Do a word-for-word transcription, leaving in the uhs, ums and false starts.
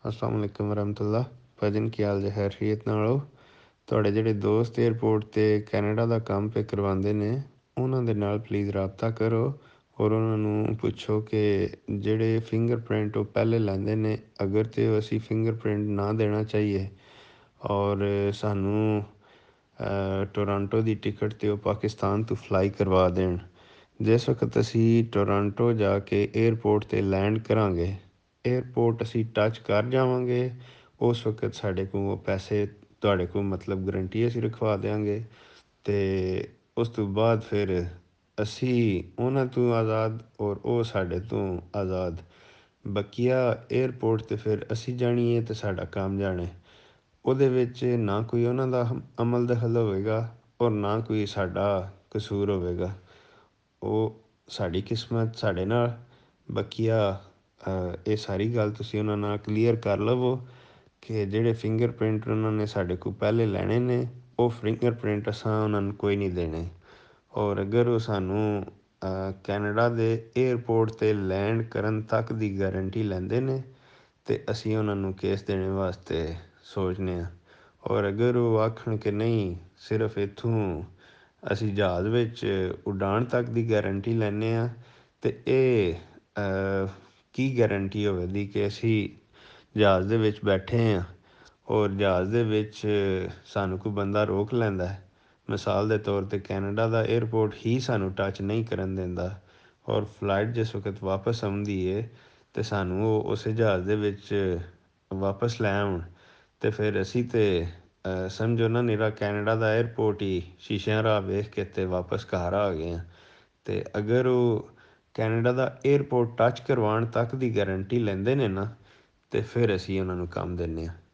ਅਸਲਾਮ ਵਾਲੇਕੁਮ ਵਰਹਿਮਤੁल्लाह। ਭਜਨ ਕੀ ਹਾਲ ਜੇ? ਖੈਰੀਅਤ ਨਾਲ ਹੋ? ਤੁਹਾਡੇ ਜਿਹੜੇ ਦੋਸਤ ਏਅਰਪੋਰਟ 'ਤੇ ਕੈਨੇਡਾ ਦਾ ਕੰਮ ਪੇ ਕਰਵਾਉਂਦੇ ਨੇ, ਉਹਨਾਂ ਦੇ ਨਾਲ ਪਲੀਜ਼ ਰਾਬਤਾ ਕਰੋ ਔਰ ਉਹਨਾਂ ਨੂੰ ਪੁੱਛੋ ਕਿ ਜਿਹੜੇ ਫਿੰਗਰਪ੍ਰਿੰਟ ਉਹ ਪਹਿਲੇ ਲੈਂਦੇ ਨੇ, ਅਗਰ ਤਾਂ ਅਸੀਂ ਫਿੰਗਰਪ੍ਰਿੰਟ ਨਾ ਦੇਣਾ ਚਾਹੀਏ ਔਰ ਸਾਨੂੰ ਟੋਰਾਂਟੋ ਦੀ ਟਿਕਟ 'ਤੇ ਉਹ ਪਾਕਿਸਤਾਨ ਤੋਂ ਫਲਾਈ ਕਰਵਾ ਦੇਣ। ਜਿਸ ਵਕਤ ਅਸੀਂ ਟੋਰਾਂਟੋ ਜਾ ਕੇ ਏਅਰਪੋਰਟ 'ਤੇ ਲੈਂਡ ਕਰਾਂਗੇ, ਏਅਰਪੋਰਟ ਅਸੀਂ ਟੱਚ ਕਰ ਜਾਵਾਂਗੇ, ਉਸ ਵਕਤ ਸਾਡੇ ਕੋਲ ਉਹ ਪੈਸੇ ਤੁਹਾਡੇ ਕੋਲ ਮਤਲਬ ਗਰੰਟੀ ਅਸੀਂ ਰਖਵਾ ਦਿਆਂਗੇ ਅਤੇ ਉਸ ਤੋਂ ਬਾਅਦ ਫਿਰ ਅਸੀਂ ਉਹਨਾਂ ਤੋਂ ਆਜ਼ਾਦ ਔਰ ਉਹ ਸਾਡੇ ਤੋਂ ਆਜ਼ਾਦ। ਬਕੀਆ ਏਅਰਪੋਰਟ 'ਤੇ ਫਿਰ ਅਸੀਂ ਜਾਣੀਏ ਅਤੇ ਸਾਡਾ ਕੰਮ ਜਾਣੇ। ਉਹਦੇ ਵਿੱਚ ਨਾ ਕੋਈ ਉਹਨਾਂ ਦਾ ਅਮਲ ਦਖਲ ਹੋਵੇਗਾ ਔਰ ਨਾ ਕੋਈ ਸਾਡਾ ਕਸੂਰ ਹੋਵੇਗਾ। ਉਹ ਸਾਡੀ ਕਿਸਮਤ ਸਾਡੇ ਨਾਲ। ਬਕੀਆ ਇਹ ਸਾਰੀ ਗੱਲ ਤੁਸੀਂ ਉਹਨਾਂ ਨਾਲ ਕਲੀਅਰ ਕਰ ਲਵੋ ਕਿ ਜਿਹੜੇ ਫਿੰਗਰਪ੍ਰਿੰਟ ਉਹਨਾਂ ਨੇ ਸਾਡੇ ਕੋਲ ਪਹਿਲੇ ਲੈਣੇ ਨੇ, ਉਹ ਫਿੰਗਰਪ੍ਰਿੰਟ ਅਸਾਂ ਉਹਨਾਂ ਨੂੰ ਕੋਈ ਨਹੀਂ ਦੇਣੇ। ਔਰ ਅਗਰ ਉਹ ਸਾਨੂੰ ਕੈਨੇਡਾ ਦੇ ਏਅਰਪੋਰਟ 'ਤੇ ਲੈਂਡ ਕਰਨ ਤੱਕ ਦੀ ਗਾਰੰਟੀ ਲੈਂਦੇ ਨੇ ਅਤੇ ਅਸੀਂ ਉਹਨਾਂ ਨੂੰ ਕੇਸ ਦੇਣ ਵਾਸਤੇ ਸੋਚਦੇ ਹਾਂ। ਔਰ ਅਗਰ ਉਹ ਆਖਣ ਕਿ ਨਹੀਂ, ਸਿਰਫ ਇੱਥੋਂ ਅਸੀਂ ਜਹਾਜ਼ ਵਿੱਚ ਉਡਾਣ ਤੱਕ ਦੀ ਗਾਰੰਟੀ ਲੈਂਦੇ ਹਾਂ, ਅਤੇ ਇਹ ਕੀ ਗਾਰੰਟੀ ਹੋਵੇਗੀ ਕਿ ਅਸੀਂ ਜਹਾਜ਼ ਦੇ ਵਿੱਚ ਬੈਠੇ ਹਾਂ ਔਰ ਜਹਾਜ਼ ਦੇ ਵਿੱਚ ਸਾਨੂੰ ਕੋਈ ਬੰਦਾ ਰੋਕ ਲੈਂਦਾ। ਮਿਸਾਲ ਦੇ ਤੌਰ 'ਤੇ ਕੈਨੇਡਾ ਦਾ ਏਅਰਪੋਰਟ ਹੀ ਸਾਨੂੰ ਟੱਚ ਨਹੀਂ ਕਰਨ ਦਿੰਦਾ ਔਰ ਫਲਾਈਟ ਜਿਸ ਵਕਤ ਵਾਪਸ ਆਉਂਦੀ ਹੈ ਅਤੇ ਸਾਨੂੰ ਉਹ ਉਸੇ ਜਹਾਜ਼ ਦੇ ਵਿੱਚ ਵਾਪਸ ਲੈ ਆਉਣ, ਅਤੇ ਫਿਰ ਅਸੀਂ ਤਾਂ ਸਮਝੋ ਨਾ ਨਿਰਾ ਕੈਨੇਡਾ ਦਾ ਏਅਰਪੋਰਟ ਹੀ ਸ਼ੀਸ਼ਿਆਂ ਰਾਹ ਵੇਖ ਕੇ ਅਤੇ ਵਾਪਸ ਘਰ ਆ ਗਏ ਹਾਂ। ਅਤੇ ਅਗਰ ਉਹ ਕੈਨੇਡਾ ਦਾ ਏਅਰਪੋਰਟ ਟੱਚ ਕਰਵਾਉਣ ਤੱਕ ਦੀ ਗਾਰੰਟੀ ਲੈਂਦੇ ਨੇ ਨਾ, ਅਤੇ ਫਿਰ ਅਸੀਂ ਉਹਨਾਂ ਨੂੰ ਕੰਮ ਦਿੰਦੇ ਹਾਂ।